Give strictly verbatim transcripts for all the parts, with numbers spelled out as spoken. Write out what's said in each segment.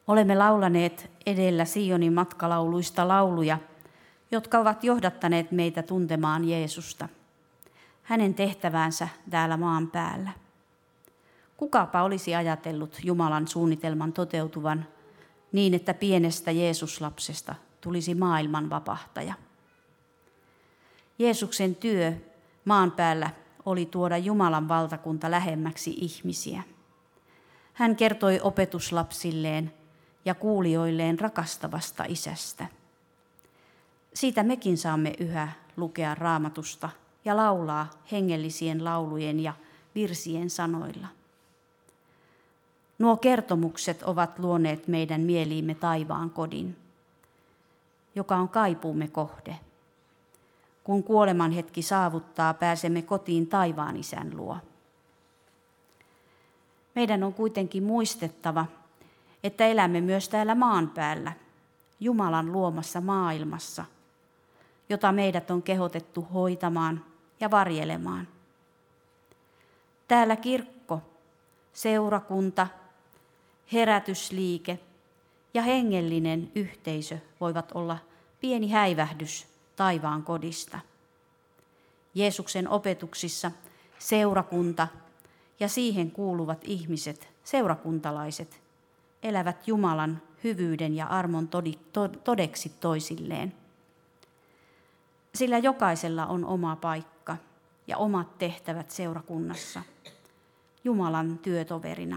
Olemme laulaneet edellä Sionin matkalauluista lauluja, jotka ovat johdattaneet meitä tuntemaan Jeesusta, hänen tehtäväänsä täällä maan päällä. Kukapa olisi ajatellut Jumalan suunnitelman toteutuvan niin, että pienestä Jeesuslapsesta tulisi maailman vapahtaja. Jeesuksen työ maan päällä oli tuoda Jumalan valtakunta lähemmäksi ihmisiä. Hän kertoi opetuslapsilleen ja kuulijoilleen rakastavasta isästä. Siitä mekin saamme yhä lukea Raamatusta ja laulaa hengellisien laulujen ja virsien sanoilla. Nuo kertomukset ovat luoneet meidän mieliimme taivaan kodin, joka on kaipuumme kohde. Kun kuoleman hetki saavuttaa, pääsemme kotiin taivaan isän luo. Meidän on kuitenkin muistettava, että elämme myös täällä maan päällä, Jumalan luomassa maailmassa, jota meidät on kehotettu hoitamaan ja varjelemaan. Täällä kirkko, seurakunta, herätysliike ja hengellinen yhteisö voivat olla pieni häivähdys taivaan kodista. Jeesuksen opetuksissa seurakunta ja siihen kuuluvat ihmiset, seurakuntalaiset, elävät Jumalan hyvyyden ja armon todeksi toisilleen. Sillä jokaisella on oma paikka ja omat tehtävät seurakunnassa, Jumalan työtoverina.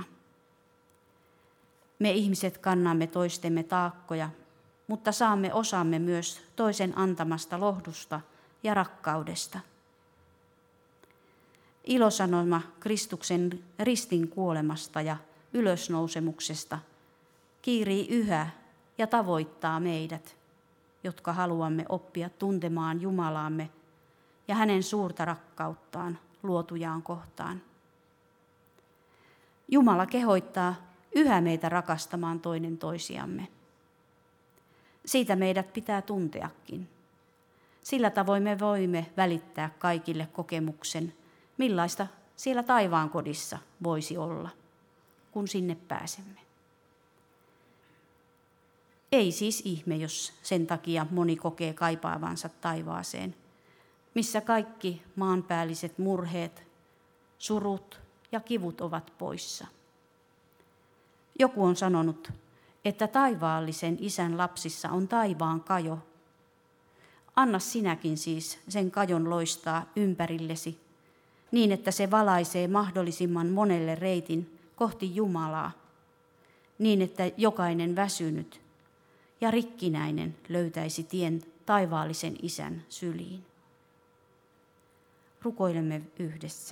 Me ihmiset kannamme toistemme taakkoja, mutta saamme osamme myös toisen antamasta lohdusta ja rakkaudesta. Ilosanoma Kristuksen ristin kuolemasta ja ylösnousemuksesta kiirii yhä ja tavoittaa meidät, jotka haluamme oppia tuntemaan Jumalaamme ja hänen suurta rakkauttaan luotujaan kohtaan. Jumala kehoittaa yhä meitä rakastamaan toinen toisiamme. Siitä meidät pitää tunteakin. Sillä tavoin me voimme välittää kaikille kokemuksen, millaista siellä taivaan kodissa voisi olla, kun sinne pääsemme. Ei siis ihme, jos sen takia moni kokee kaipaavansa taivaaseen, missä kaikki maanpäälliset murheet, surut ja kivut ovat poissa. Joku on sanonut, että taivaallisen isän lapsissa on taivaan kajo. Anna sinäkin siis sen kajon loistaa ympärillesi, niin että se valaisee mahdollisimman monelle reitin kohti Jumalaa, niin että jokainen väsynyt ja rikkinäinen löytäisi tien taivaallisen isän syliin. Rukoilemme yhdessä.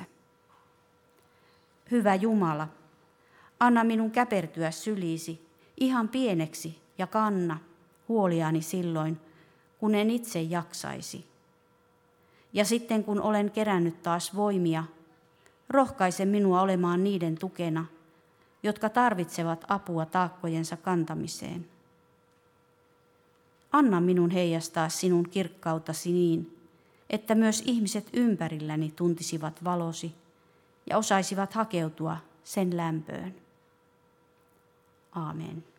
Hyvä Jumala, anna minun käpertyä syliisi ihan pieneksi ja kanna huoliani silloin, kun en itse jaksaisi. Ja sitten kun olen kerännyt taas voimia, rohkaise minua olemaan niiden tukena, jotka tarvitsevat apua taakkojensa kantamiseen. Anna minun heijastaa sinun kirkkautasi niin, että myös ihmiset ympärilläni tuntisivat valosi ja osaisivat hakeutua sen lämpöön. Aamen.